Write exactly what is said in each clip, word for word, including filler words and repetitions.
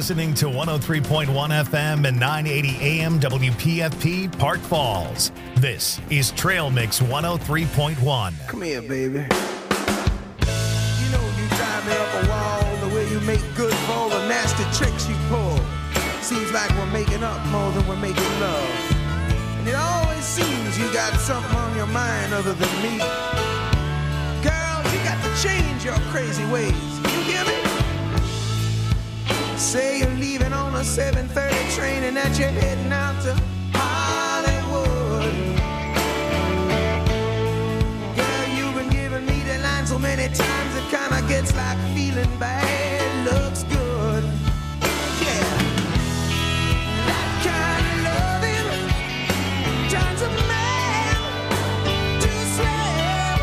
listening to one oh three point one F M and nine eighty A M W P F P Park Falls. This is Trail Mix one oh three point one. Come here, baby. You know you drive me up a wall, the way you make good for all the nasty tricks you pull. Seems like we're making up more than we're making love. And it always seems you got something on your mind other than me. Girl, you got to change your crazy ways. You hear me? Say you're leaving on a seven thirty train and that you're heading out to Hollywood. Girl, you've been giving me the line so many times it kinda gets like feeling bad looks good. Yeah, that kind of loving turns a man to slave.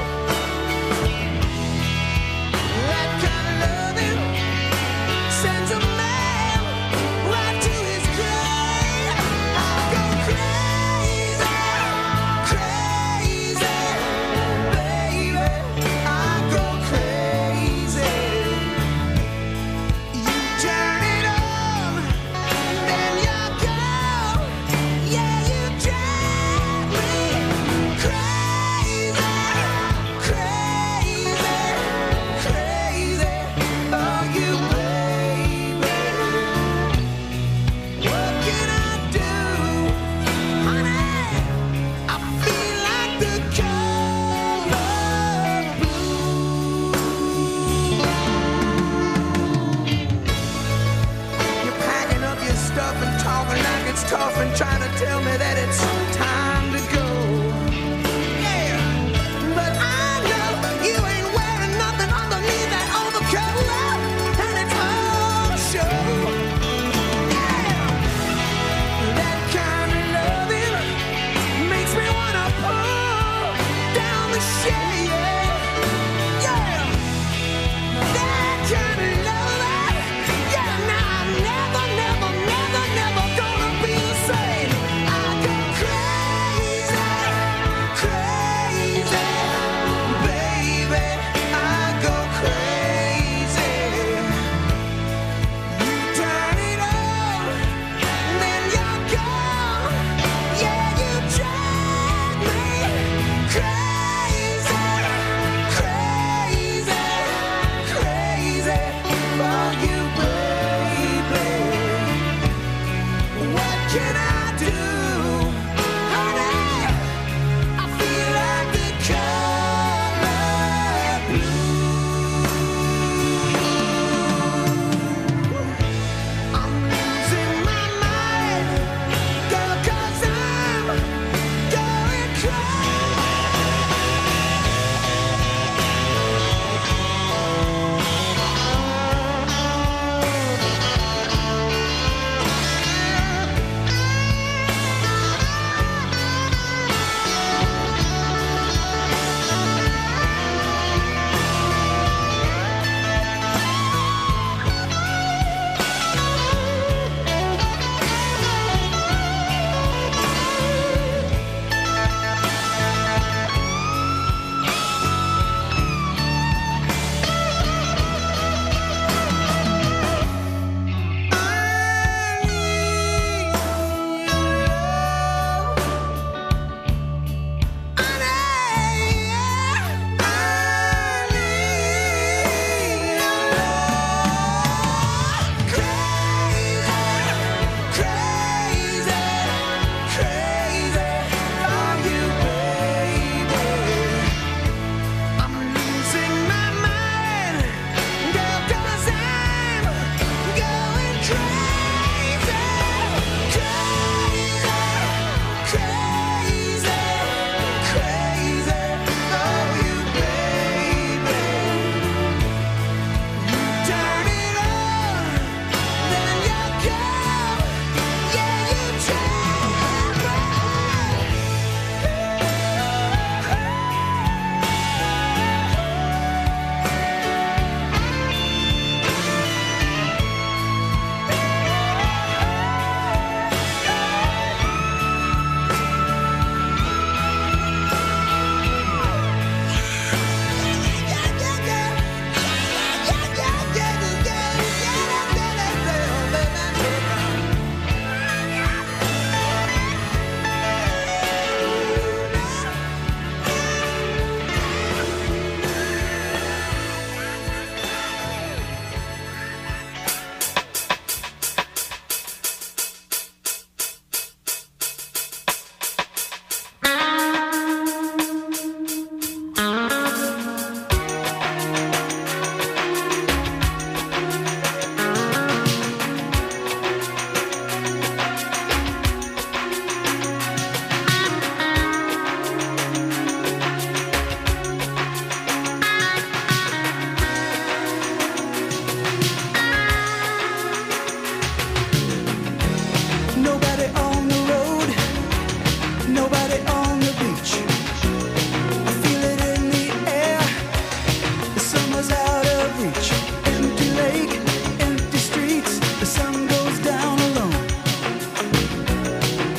That kind of loving sends a man right to his grave. I go crazy, crazy, baby. I go crazy. You turn it on, then you go. Yeah, you drive me crazy, crazy, crazy. Oh, you baby. What can I do, honey? I feel like the color blue. You're packing up your stuff and talking like it's tough and trying to tell me that it's time to go. Yeah, but I know you ain't wearing nothing underneath that overcoat, and it's all show. Yeah, that kind of loving makes me wanna pull down the shade. Yeah, that kind of loving. Yeah, now I'm never, never, never, never gonna be the same. I go crazy, crazy, baby. I go crazy. You turn it on, then you're gone. Yeah, you drive me crazy, crazy, crazy for you, baby. What can I do, honey? I feel like the color blue. I'm losing my mind, girl, 'cause I'm going crazy.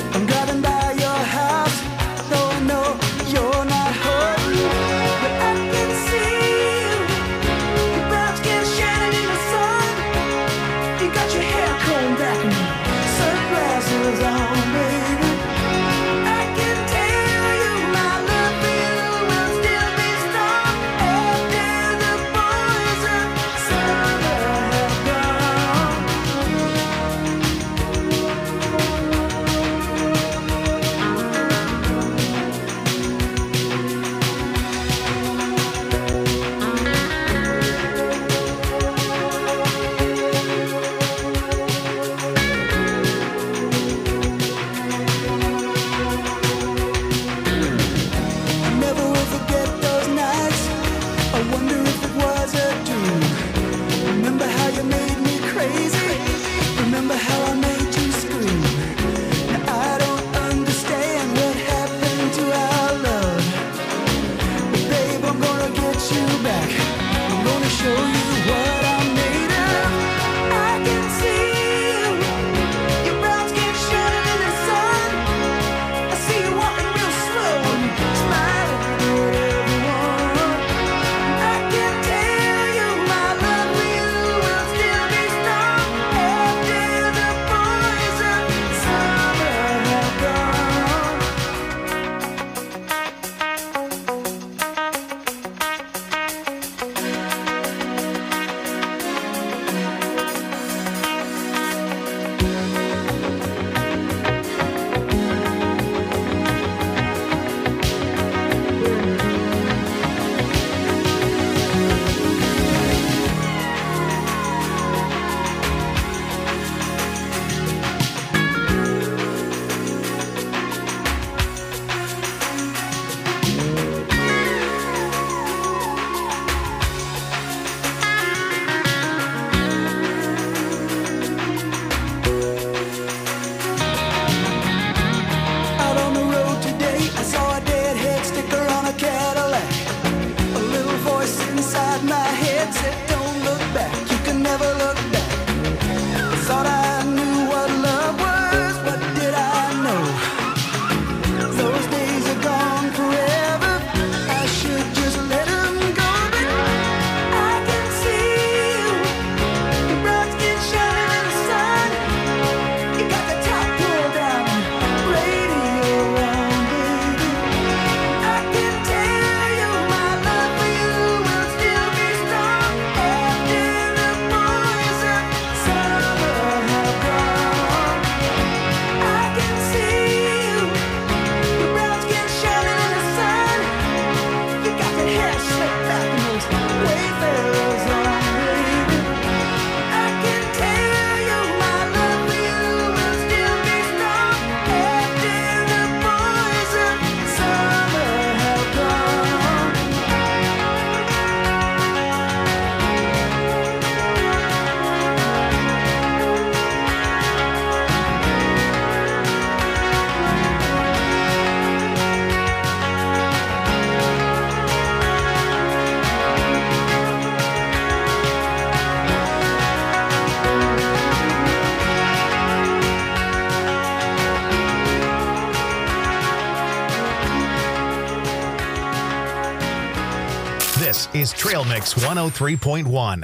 I'm driving by your house, though I know you're not home. But I can see you, your brown skin shining in the sun. You got your hair combed back and sunglasses on, baby. I can tell you my love for you will still be strong after the boys of summer have gone. I never will forget those nights. I wonder if it was a dream. Remember how you made me crazy? Remember how I made you scream? Now I don't understand what happened to our love. But babe, I'm gonna get you back. I'm gonna show you what I'm made of. I can see you, your brown skin shining in the sun. I see you walking real slow and smiling at everyone. I can tell you my love for you will still be strong after the boys of summer have gone. Out on the road today, I saw a deadhead sticker on a Cadillac. A little voice inside my head said, don't look back, you can never look back. I thought I knew what love was, what did I know? Those days are gone forever, I should just let them go. But I can see you, your brown skin shining in the sun. You got the top pulled down and radio on, baby. I can tell you my love for you will still be strong after the boys of summer have gone. I can see you, your brown skin shining in the sun. You got that hair slicked back and those wayfarers on, baby. I can tell you my love for you will still be strong after the boys of summer have gone. This is Trail Mix one oh three point one.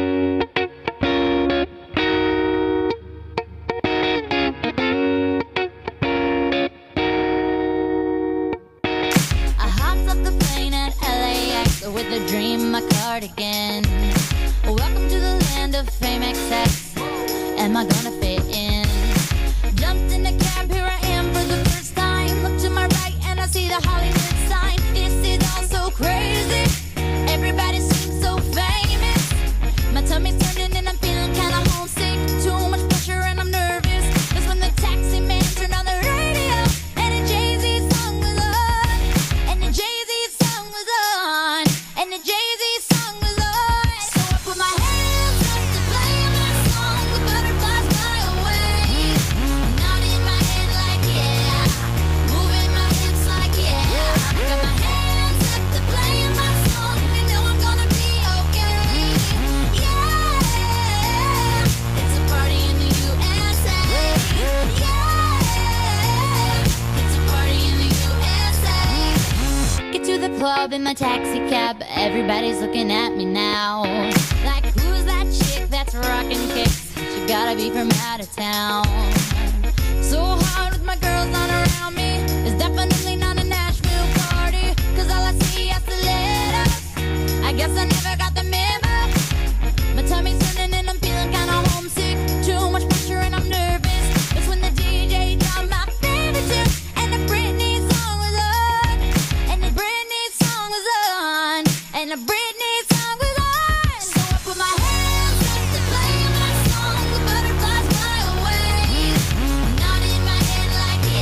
I hopped off the plane at L A X with a dream, my cardigan. Welcome to the land of fame X X. Am I gonna fit in? Jumped in the cab, here I am for the first time. Look to my right and I see the Hollywood sign. This is all so crazy. Everybody seems so famous. My tummy's turning and I'm feeling kinda homesick. Too much pressure and I'm nervous. That's when the taxi man turned on the radio and the Jay-Z song was on. And the Jay-Z song was on. And the Jay-Z song was on. So I put my hands up to play my song. The butterflies fly club in my taxi cab, everybody's looking at me now. Like, who's that chick that's rocking kicks? She gotta be from out of town. So hard with my girls not around me. It's definitely not a Nashville party, cause all I see are stilettos. I guess I never got the memo. My tummy's turning and I'm feeling kinda homesick. Too much pressure and I'm nervous. That's when the D J dropped my favorite tune, and the Britney song was on. And the Britney song was on. And the Britney song was on. So I put my hands up to play my song. The butterflies fly away. Nodding my head like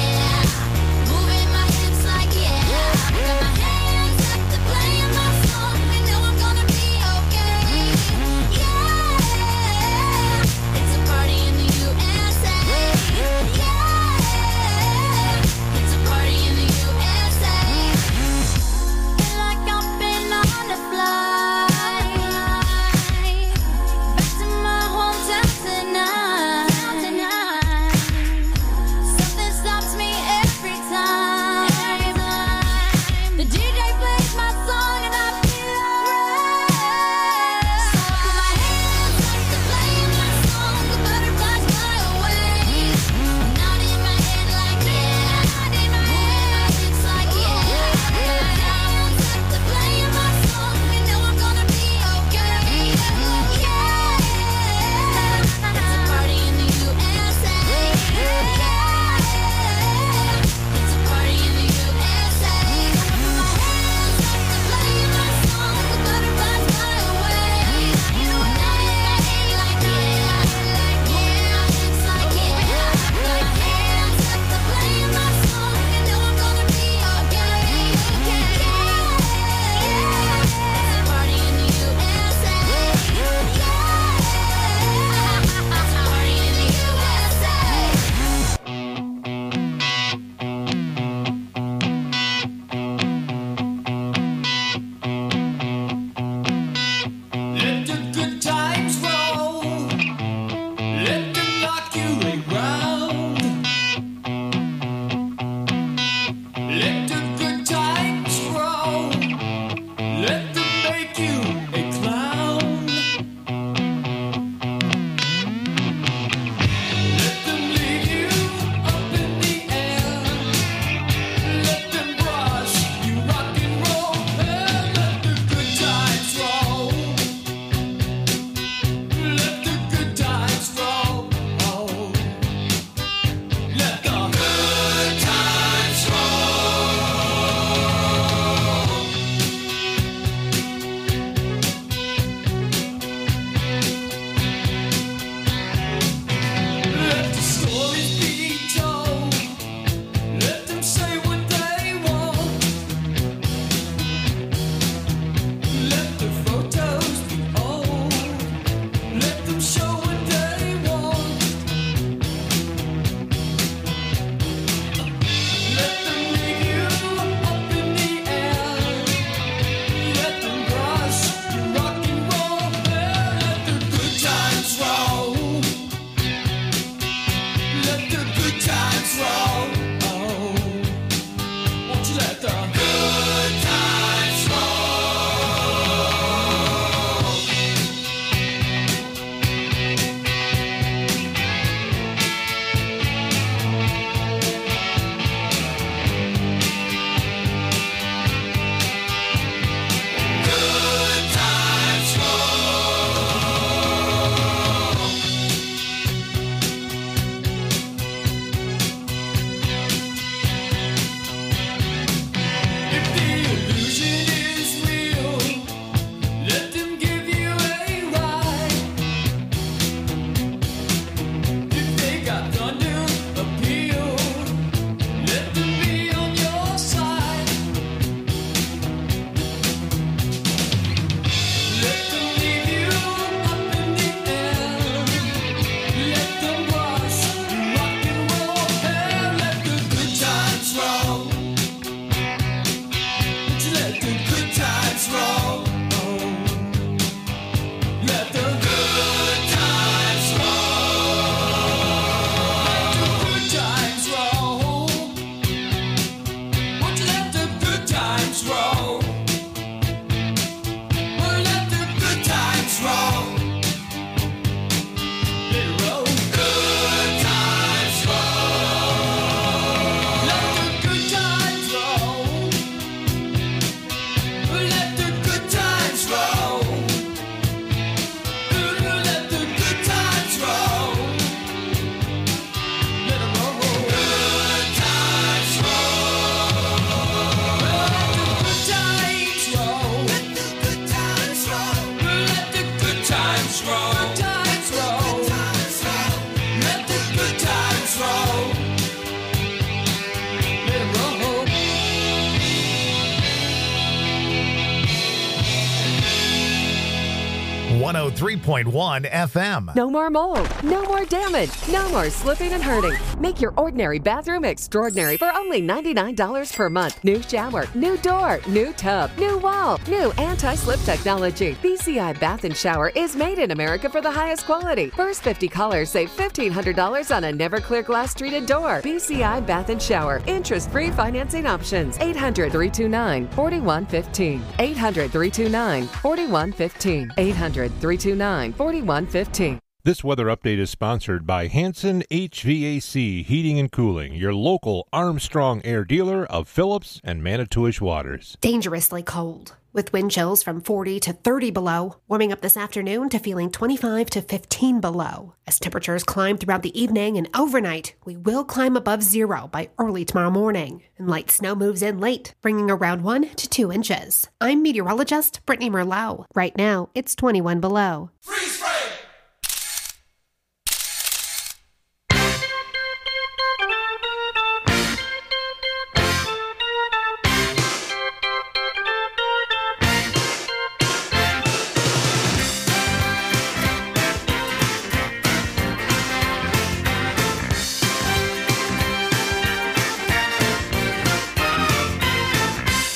one oh three point one F M. No more mold, no more damage, no more slipping and hurting. Make your ordinary bathroom extraordinary for only ninety-nine dollars per month. New shower, new door, new tub, new wall, new anti-slip technology. B C I Bath and Shower is made in America for the highest quality. First fifty callers save fifteen hundred dollars on a never clear glass treated door. B C I Bath and Shower. Interest-free financing options. eight hundred, three two nine, four one one five. eight hundred, three two nine, four one one five. eight hundred, three two nine, four one one five. This weather update is sponsored by Hanson H V A C Heating and Cooling, your local Armstrong Air dealer of Phillips and Manitowish waters. Dangerously cold, with wind chills from forty to thirty below, warming up this afternoon to feeling twenty-five to fifteen below. As temperatures climb throughout the evening and overnight, we will climb above zero by early tomorrow morning, and light snow moves in late, bringing around one to two inches. I'm meteorologist Brittany Merlot. Right now, it's twenty-one below. Freeze frame!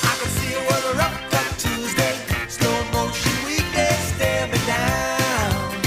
Slow motion weakness, stare me down.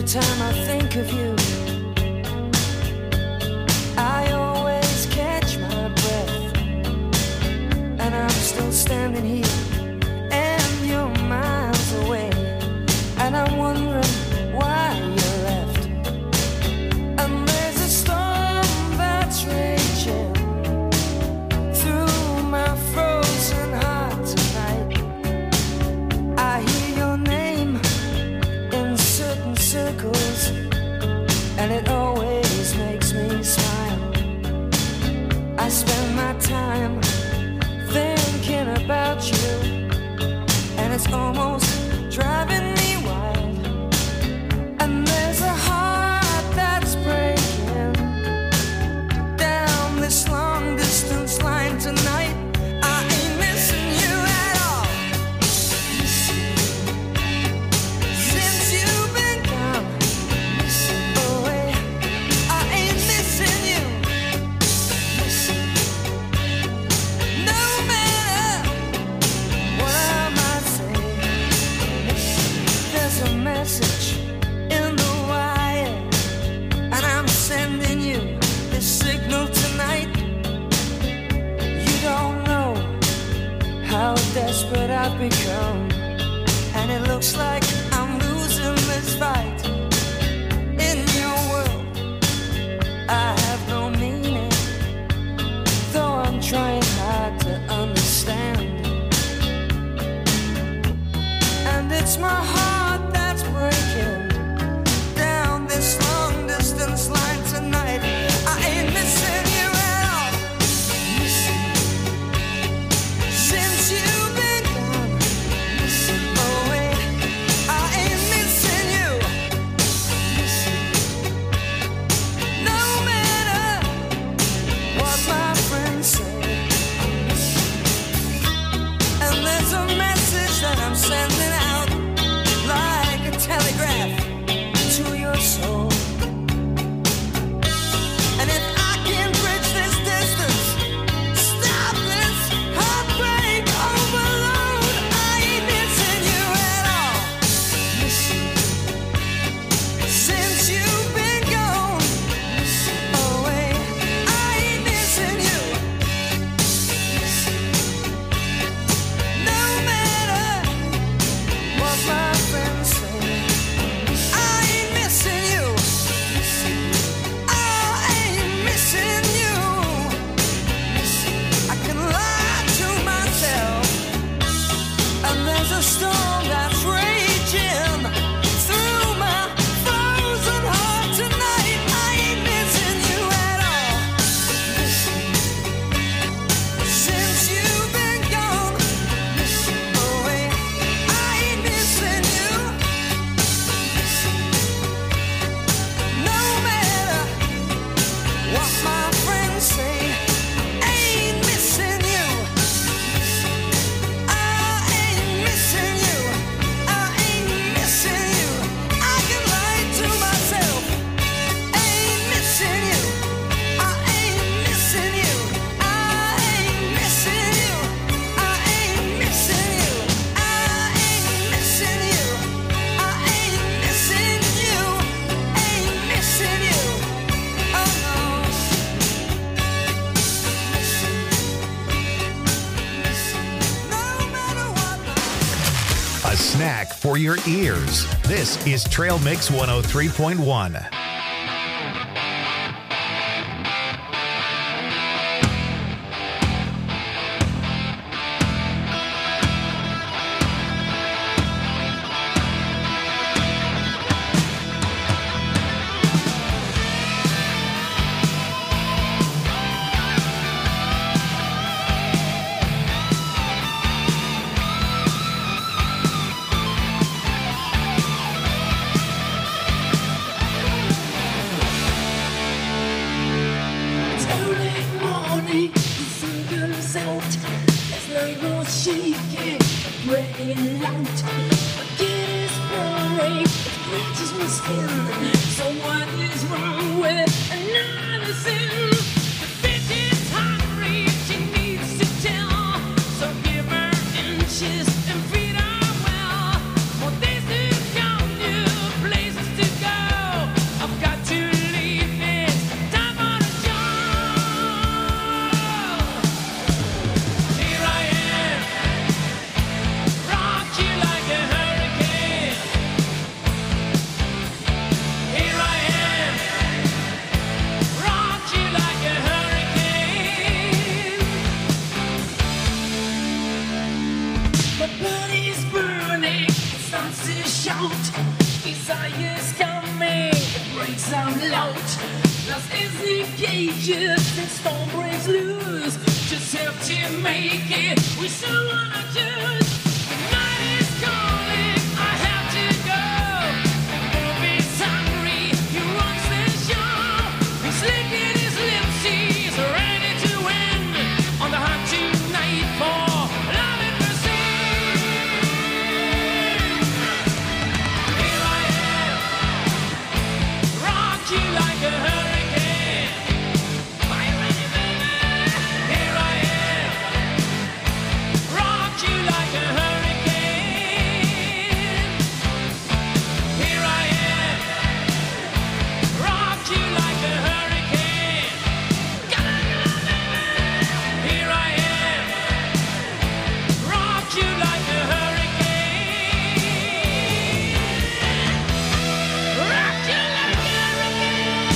time I think of you, I always catch my breath, and I'm still standing here, and you're miles away, and I'm wondering why you left. And there's a storm that's raging through my frozen heart tonight. I hear your name in certain circles, and it always makes me smile. I spend my time thinking about you, and it's almost driving me wild. And there's a heart that's breaking down this long distance line tonight. I ain't missing you at all. Since you've been gone away, I ain't missing you. No matter what I might say, there's a message in the wire, and I'm sending you this signal tonight. You don't know how desperate I've become, and it looks like I'm losing this fight. In your world, I have no meaning, though I'm trying hard to understand. And it's my heart that's breaking down this long distance line tonight. I ain't missing you at all. Since you've been gone away, I ain't missing you. No matter what my friends say. And there's a message that I'm sending out like a telegraph to your soul. And if I can bridge this distance, stop this heartbreak overload, I ain't missing you at all. Since you've been gone away, I ain't missing you. No matter what my friends say, I ain't missing you. I ain't missing you. I can lie to myself, and there's a storm that's raging through my frozen heart tonight. I ain't missing you at all. Since you've been gone away, I ain't missing you. No matter what my friends say, ain't missing you. I ain't missing you. I ain't missing you. I can lie to myself. Ain't missing you. I ain't missing you. I ain't missing you. I ain't missing you. I ain't missing you. I ain't missing you. Ain't missing you. Oh no. No matter what. A snack for your ears. This is Trail Mix one oh three point one. It's early morning, the sun goes out. There's no more shaking, breaking out. My kid is pouring, it bleaches my skin. So what is wrong with another sin? The bitch is hungry, she needs to tell. So give her inches and feed her well. For days to come, new places to go. shout. Desire's coming, it breaks out loud. Lost is the cages, and storm breaks loose. Just have to make it, we still wanna choose. The night is calling, I have to go. The wolf is hungry, he wants the show. He's licking his lips, he's ready to win. On the hunt tonight for love and mercy. Here I am, rock you like a hurricane. Are you ready, baby? Here I am, rock you like a hurricane. Here I am, rock you like a hurricane. Gotta go, baby. Here I am, rock you like a hurricane. Rock you like a hurricane.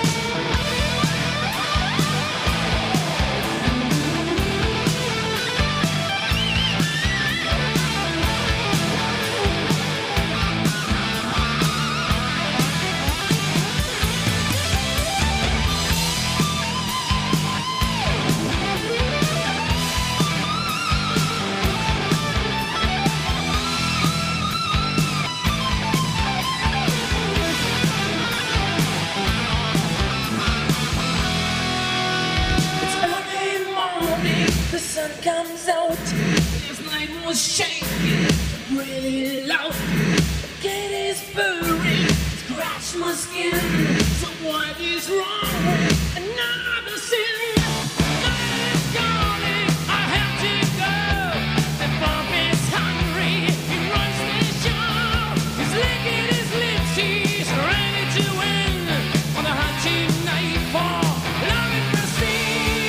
It's early morning, the sun comes out. This night was shaking, really loud. The gate is burning, scratch my skin. So what is wrong? Another sin. Night is calling, I have to go. The bump is hungry, he runs the show. He's licking his lips, he's ready to win. On the hunt tonight for love and mercy.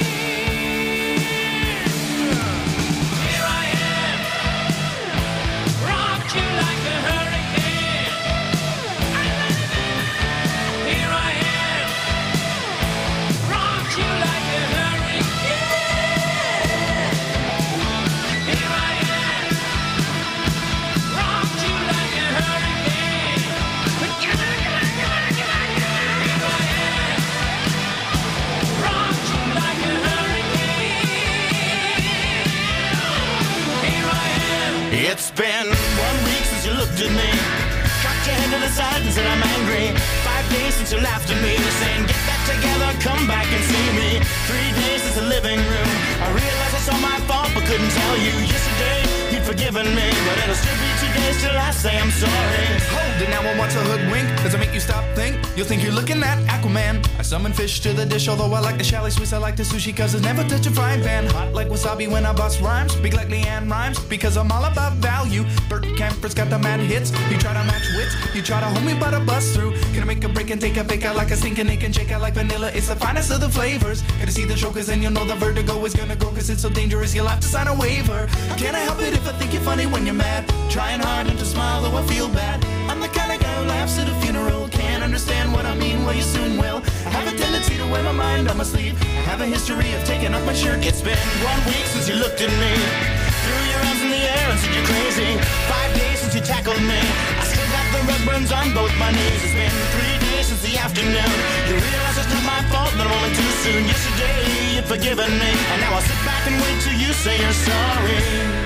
Here I am, rock you like a hurricane. Are you ready, baby? Here I am, rock you like a hurricane. Here I am, rock you like a hurricane. Here I am, rock you like a hurricane. Here I am. It's been one week since you looked at me, cocked your head to the side and said I'm angry. Five days since you laughed at me, saying get back together, come back and see me. Three days since the living room, I realized it's all my fault but couldn't tell you. Yesterday you'd forgiven me, but it'll still be two days till I say I'm sorry. Hold it now, I want to hoodwink. Does it make you stop, think? You'll think you're looking at Aquaman. I summon fish to the dish, although I like the chalet Swiss, I like the sushi, cause it's never touch a frying pan. Hot like wasabi when I bust rhymes, big like Leanne rhymes, because I'm all about value. Bert Camper's got the mad hits. You try to match wits, you try to hold me but I bust through. Can I make a break and take a bake out like a stinking ache and shake out like vanilla? It's the finest of the flavors. Gotta see the show cause then you'll know the vertigo is gonna go, cause it's so dangerous you'll have to sign a waiver. How can I help it if I think you're funny when you're mad? Trying hard not to smile though I feel bad. I'm the kind of guy who laughs at a funeral. Can't understand what I mean, well you soon will. I have a tendency to wear my mind on my sleeve. I have a history of taking off my shirt. It's been one week since you looked at me, threw your arms in the air and said you're crazy. Five days since you tackled me, I still got the rug burns on both my knees. It's been three days since the afternoon, you realize it's not my fault but I'm only too soon. Yesterday you'd forgiven me, and now I'll sit back and wait till you say you're sorry.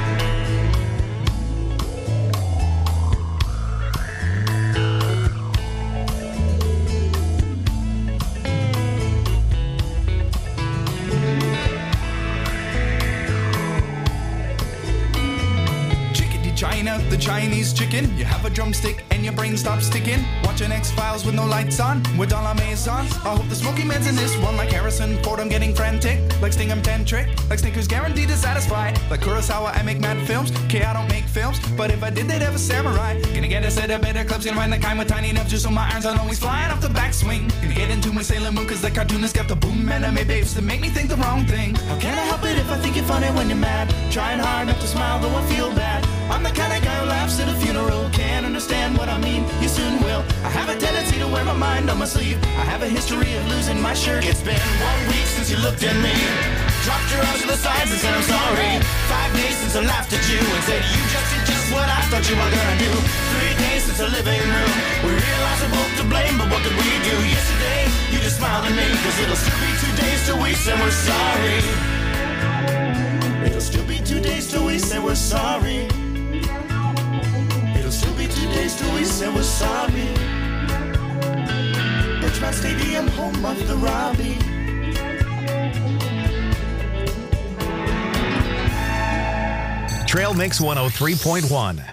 China, the Chinese chicken. You have a drumstick and your brain stops sticking. Watching X-Files with no lights on, with all our maisons. I hope the smoky man's in this one like Harrison Ford. I'm getting frantic, like Sting I'm tantric, like Snickers guaranteed to satisfy. Like Kurosawa, I make mad films. Okay, I don't make films, but if I did, they'd have a samurai. Gonna get a set of better clubs, gonna find the kind with tiny enough just so my irons aren't always flying off the backswing. Gonna get into my Sailor Moon, cause the cartoonist got the boom anime babes to make me think the wrong thing. How can I help it if I think you're funny when you're mad? Trying hard not to smile, though I feel bad. I'm the kind of guy who laughs at a funeral. Can't understand what I mean, you soon will. I have a tendency to wear my mind on my sleeve. I have a history of losing my shirt. It's been one week since you looked at me, dropped your arms to the sides and said I'm sorry. Five days since I laughed at you and said you just, you just what I thought you were gonna do. Three days since the living room. We realized we're both to blame, but what could we do? Yesterday, you just smiled at me, cause it'll still be two days till we say we're sorry. It'll still be two days till we say we're sorry. It'll still be two days till we say we're sorry. Bridgman Stadium, home of the Robbie. Trail Mix one oh three point one.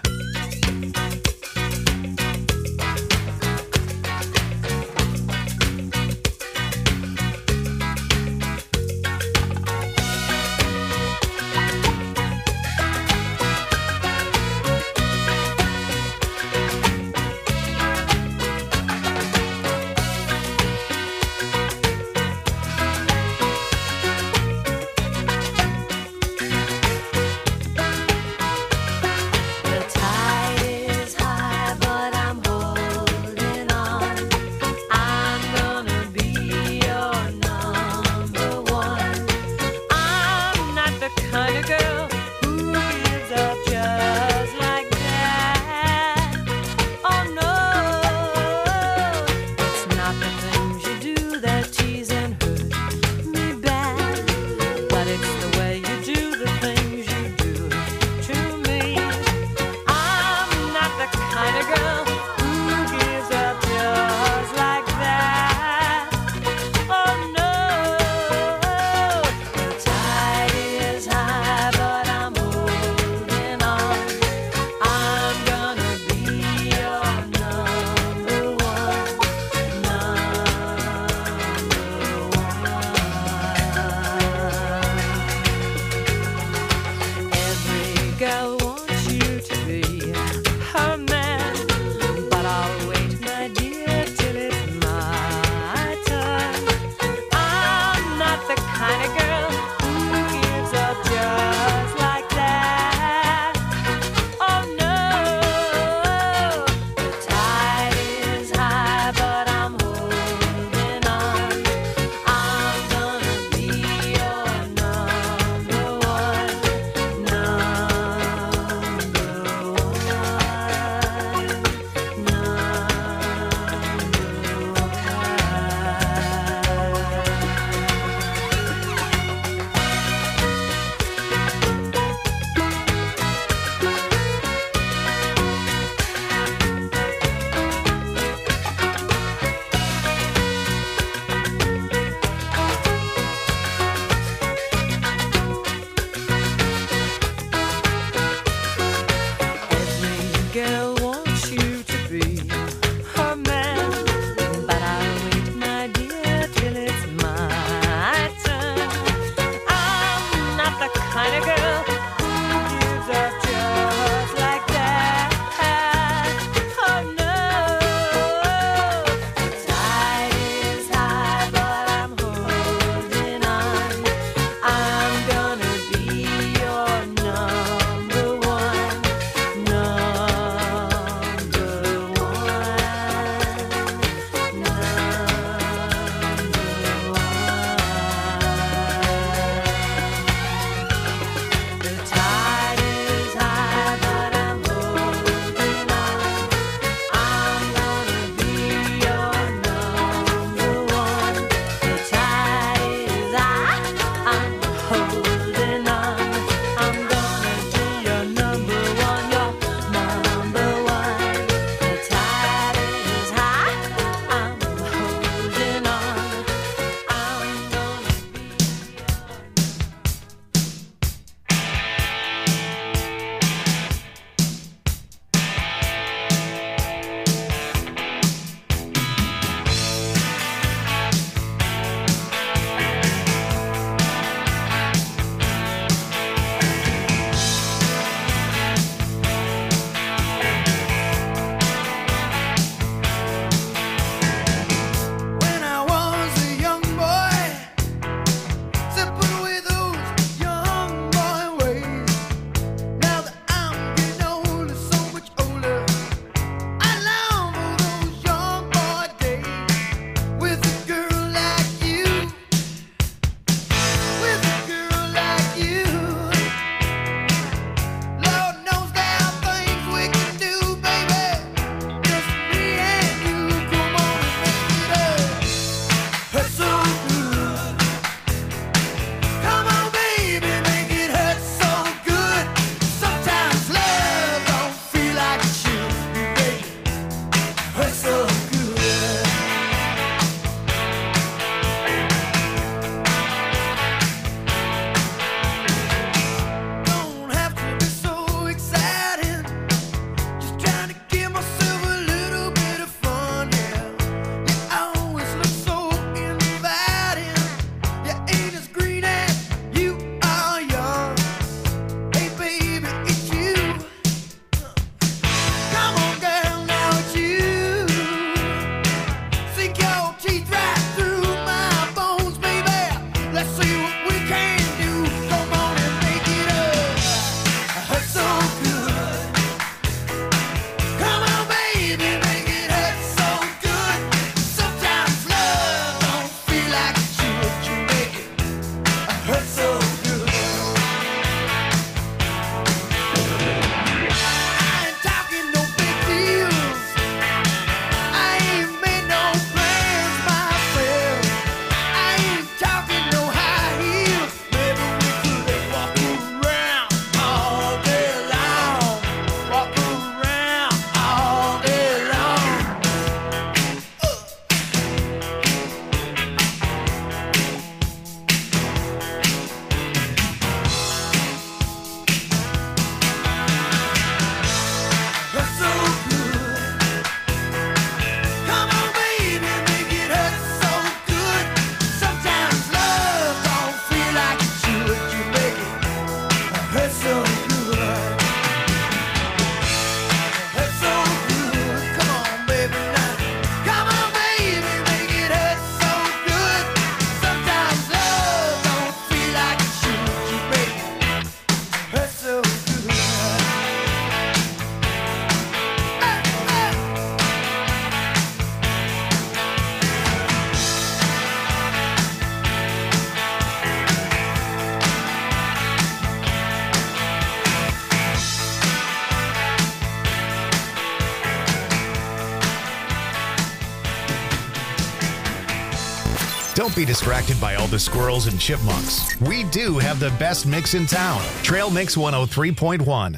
Don't be distracted by all the squirrels and chipmunks. We do have the best mix in town. Trail Mix one oh three point one.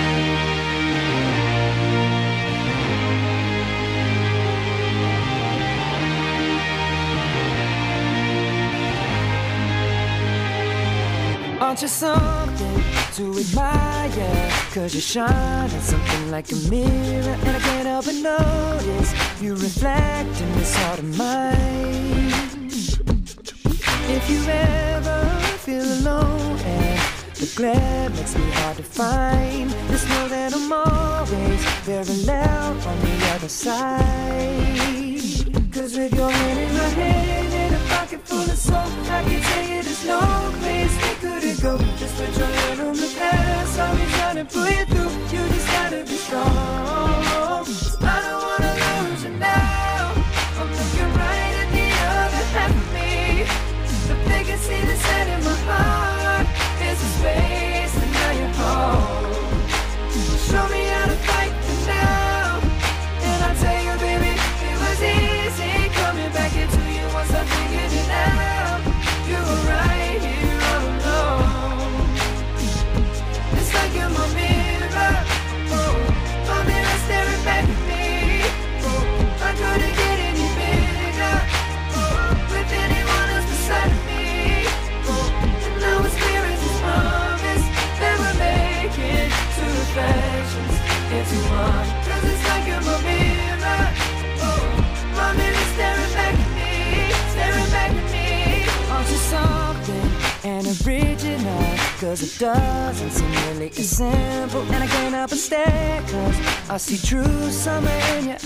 Aren't you something to admire? Cause you shine on something like a mirror, and I can't help but notice you reflect in this heart of mine. If you ever feel alone and the glare makes me hard to find, just know that I'm always very loud on the other side. Cause with your hand in my hand and a pocket full of soap, I can tell you there's no place we couldn't go. Just put your hand on the past, I'll be trying to pull you through. You just gotta be strong. I don't wanna lose you now. I'm looking right at the other half of me. The vacancy that's set in my heart is a space, and now you're home. Show me how to fight for now, and I'll tell you, baby, it was easy coming back into you once I figured it out. You were right here all alone. It's like you're my mirror, oh, my mirror staring back at me. Oh, I couldn't get any bigger, oh, with anyone else beside me. Oh, and now it's clear as this promise that we're making two reflections into one. Cause it's like you're my mirror, oh, my mirror staring back at me, staring back at me. Aren't you something and original? Cause it doesn't seem really as simple, and I can't help but stare, cause I see true summer in your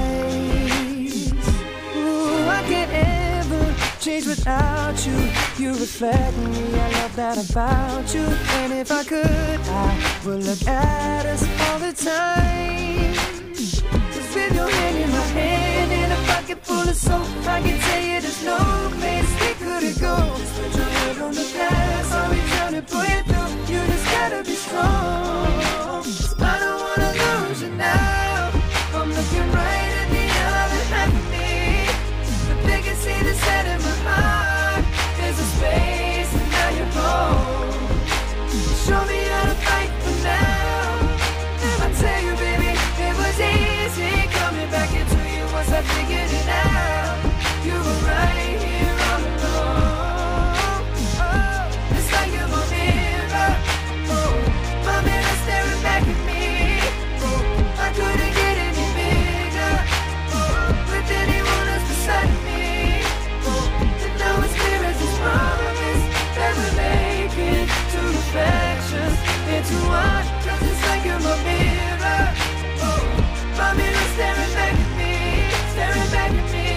eyes. Ooh, I can't ever change without you. You reflect me, I love that about you. And if I could, I would look at us all the time. Cause with your hand in my hand and a pocket full of soap, I can tell you there's no place we couldn't go. Just put your head on the past, I'll be trying to pull you through. You just gotta be strong. I don't wanna lose you now. I'm looking right at the other half of me. The vacancy that's set in my heart is a space, and now you're home. Show me how to fight for now, and I tell you, baby, it was easy coming back into you once I figured it out. You were right here all along. Oh, it's like you're my mirror, oh, my mirror staring back at me. Oh, I couldn't get any bigger, oh, with anyone else beside me. Oh, and now it's clear as this promise that we're making two reflections into one. Cause it's like you're my mirror, oh, my mirror staring back at me, staring back at me.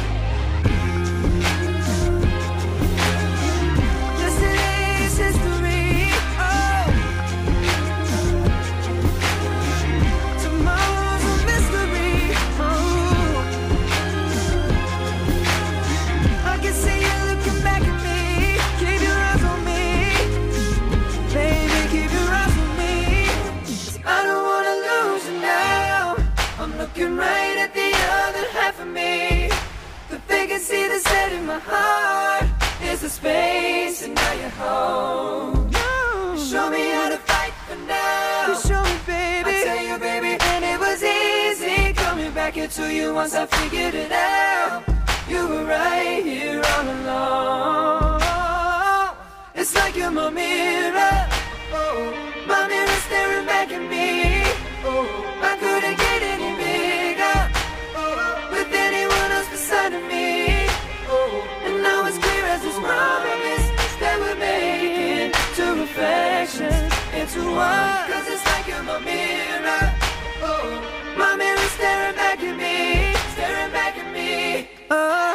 Yesterday's history, oh, tomorrow's a mystery, oh. I can see you looking back at me. Keep your eyes on me, baby, keep your eyes on me. I don't wanna lose you now. I'm looking right at the other half of me. The vacancy that's set in my heart is the space, and now you're home. Show me how to fight for now. You show me, baby. I tell you, baby, and it was easy coming back into you once I figured it out. You were right here all along. It's like you're my mirror, oh, my mirror staring back at me. Oh, I couldn't get any bigger, oh, with anyone else beside of me. Oh, and now it's clear as this promise that we're making two reflections into one. Cause it's like you're my mirror, oh, my mirror staring back at me, staring back at me. Oh.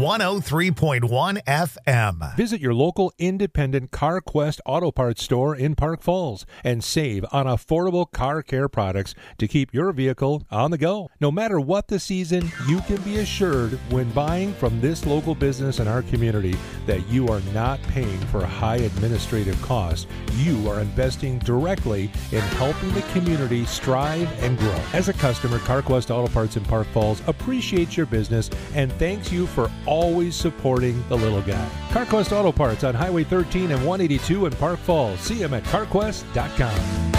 one oh three point one F M. Visit your local independent CarQuest Auto Parts store in Park Falls and save on affordable car care products to keep your vehicle on the go. No matter what the season, you can be assured when buying from this local business in our community that you are not paying for high administrative costs. You are investing directly in helping the community strive and grow. As a customer, CarQuest Auto Parts in Park Falls appreciates your business and thanks you for always supporting the little guy. CarQuest Auto Parts on Highway thirteen and one eighty-two in Park Falls. See them at carquest dot com.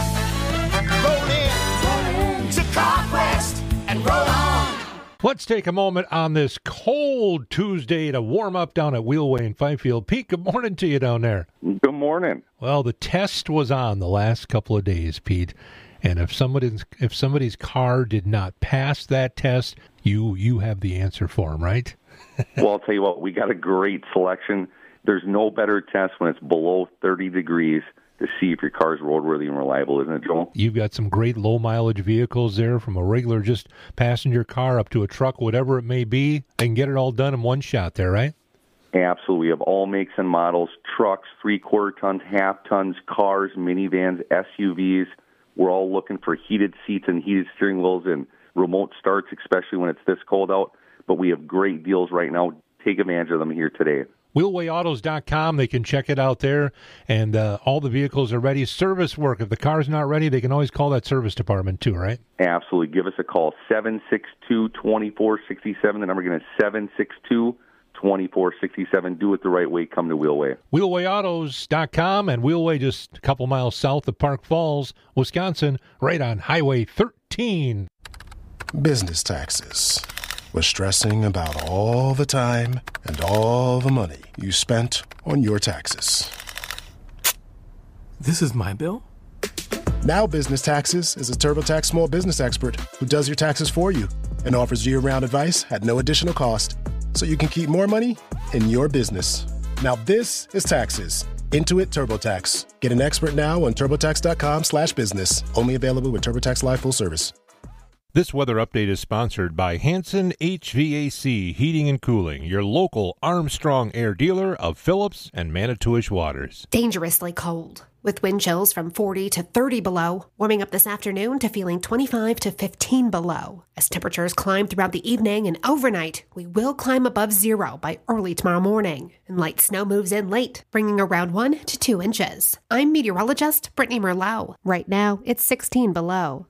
Roll in, roll in to CarQuest and roll on. Let's take a moment on this cold Tuesday to warm up down at Wheelway in Fifield. Pete, good morning to you down there. Good morning. Well, the test was on the last couple of days, Pete. And if somebody's if somebody's car did not pass that test, you you have the answer for them, right? Well, I'll tell you what, we got a great selection. There's no better test when it's below thirty degrees to see if your car's roadworthy and reliable, isn't it, Joel? You've got some great low-mileage vehicles there, from a regular just passenger car up to a truck, whatever it may be. They can get it all done in one shot there, right? Absolutely. We have all makes and models, trucks, three-quarter tons, half tons, cars, minivans, S U Vs. We're all looking for heated seats and heated steering wheels and remote starts, especially when it's this cold out. But we have great deals right now. Take advantage of them here today. wheelway autos dot com. They can check it out there. And uh, all the vehicles are ready. Service work. If the car's not ready, they can always call that service department too, right? Absolutely. Give us a call, seven six two, two four six seven. The number again is seven six two, two four six seven. Do it the right way. Come to Wheelway. wheelway autos dot com, and Wheelway just a couple miles south of Park Falls, Wisconsin, right on Highway thirteen. Business taxes. We're stressing about all the time and all the money you spent on your taxes. This is my bill? Now Business Taxes is a TurboTax small business expert who does your taxes for you and offers year-round advice at no additional cost, so you can keep more money in your business. Now this is taxes. Intuit TurboTax. Get an expert now on TurboTax.com slash business. Only available with TurboTax Live Full Service. This weather update is sponsored by Hanson H V A C Heating and Cooling, your local Armstrong Air dealer of Phillips and Manitowish Waters. Dangerously cold, with wind chills from forty to thirty below, warming up this afternoon to feeling twenty-five to fifteen below. As temperatures climb throughout the evening and overnight, we will climb above zero by early tomorrow morning, and light snow moves in late, bringing around one to two inches. I'm meteorologist Brittany Merlot. Right now, it's sixteen below.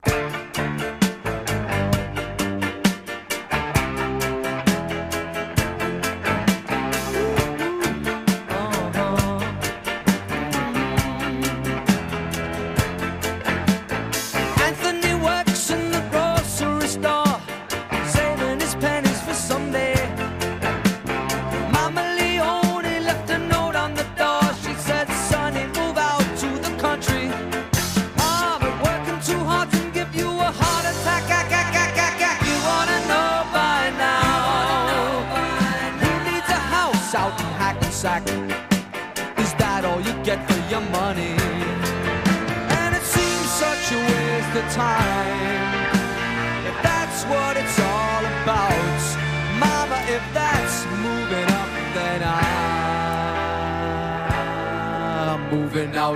Is that all you get for your money? And it seems such a waste of time. If that's what it's all about, Mama, if that's moving up, then I'm moving out.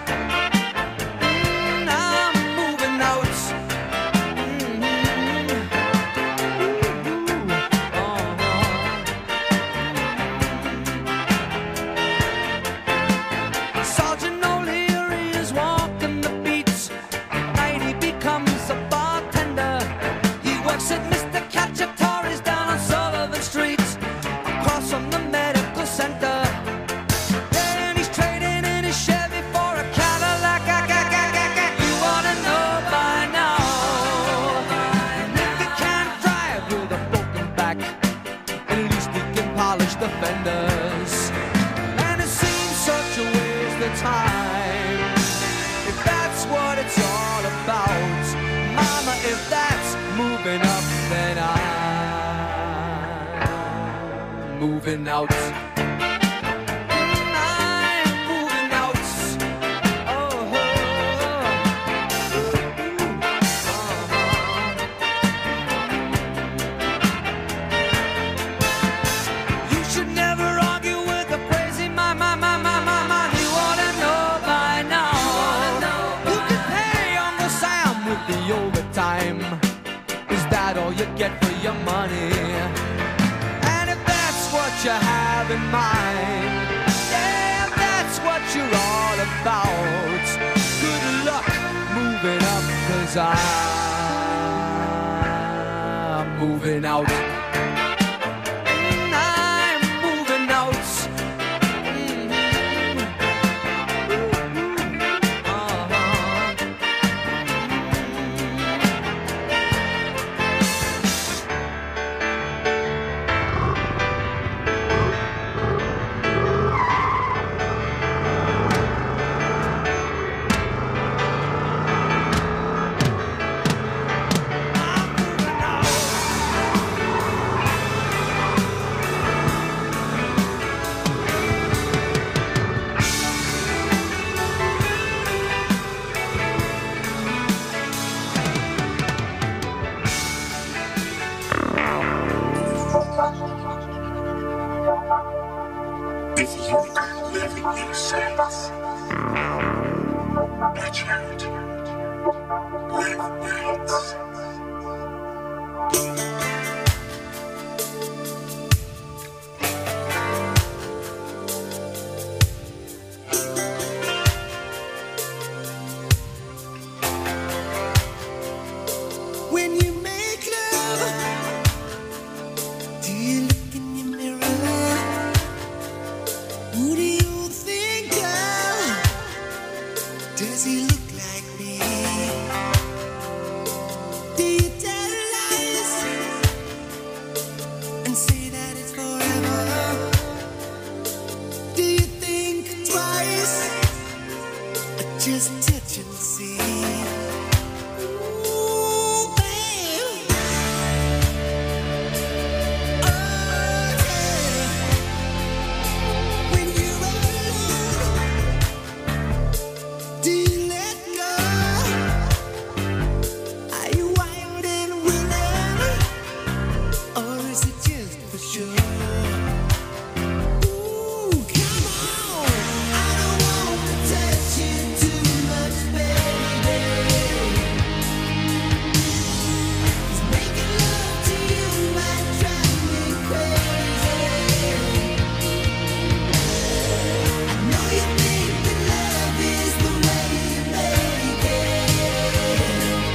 Moving out. I'm moving out. Oh, oh, oh. you have in mind. Yeah, that's what you're all about. Good luck moving up, 'cause I'm moving out. I'm moving out. If you could live in your sense, Richard, live with. When you make love, do you look in your mirror? Who do you think of? Does he look like me? Do you tell lies and say that it's forever? Do you think twice or just touch and see?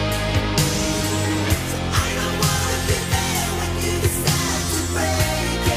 Break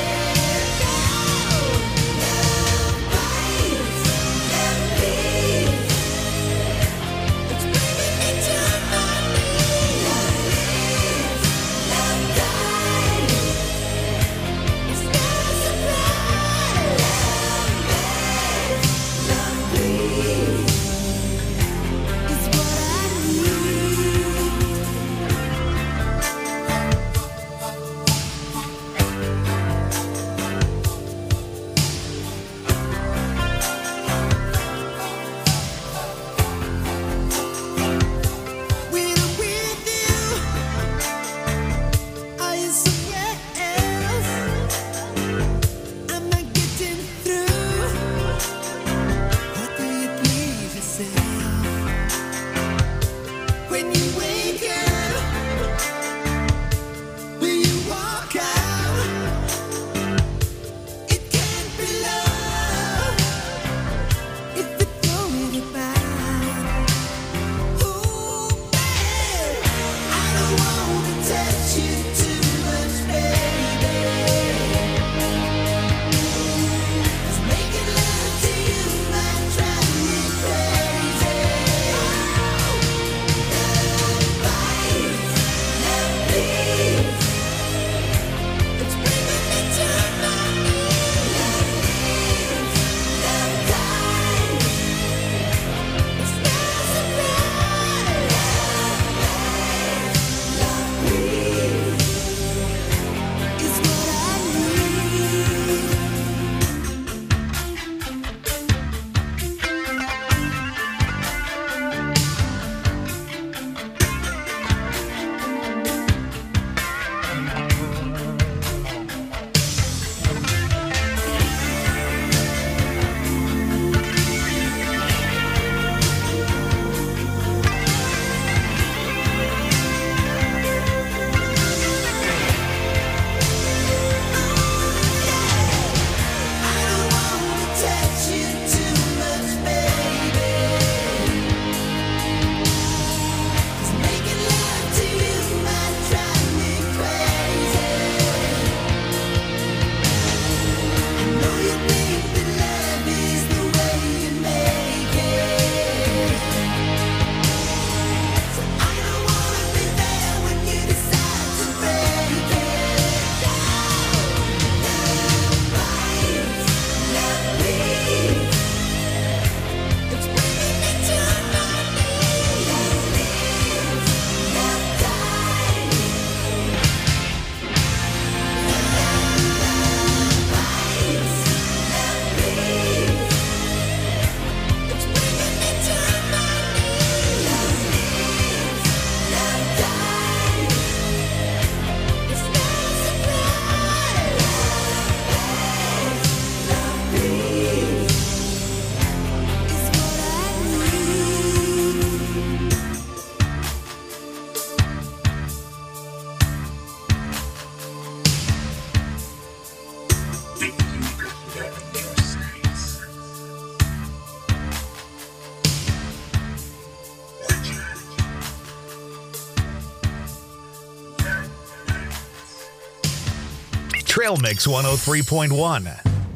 Trail Mix one oh three point one.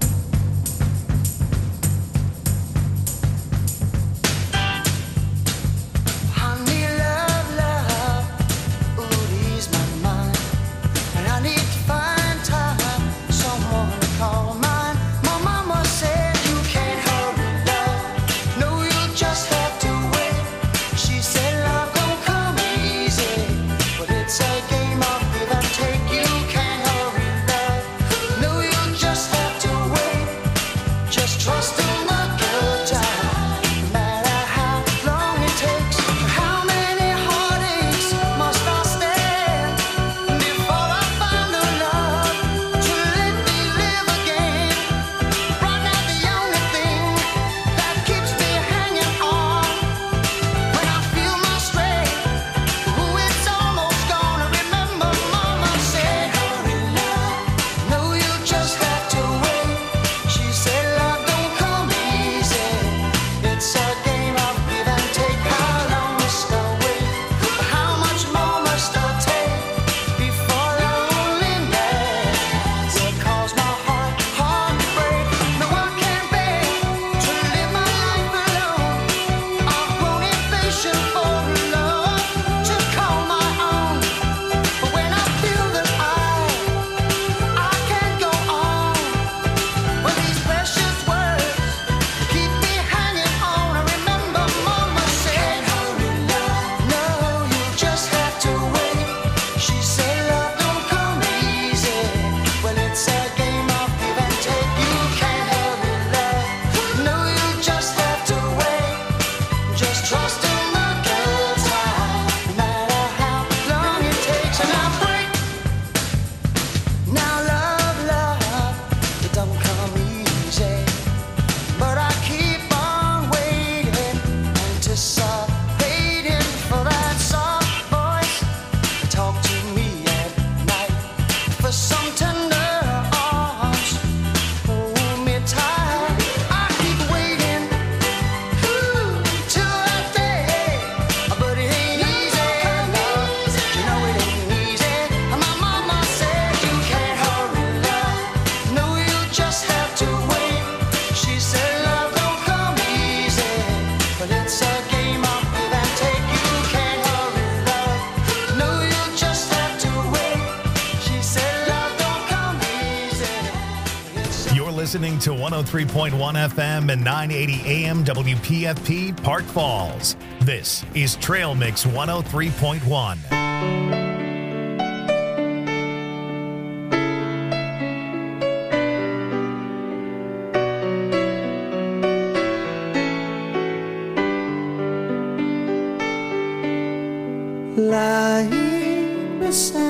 Listening to one oh three point one F M and nine eighty A M W P F P Park Falls. This is Trail Mix one oh three point one. Lying beside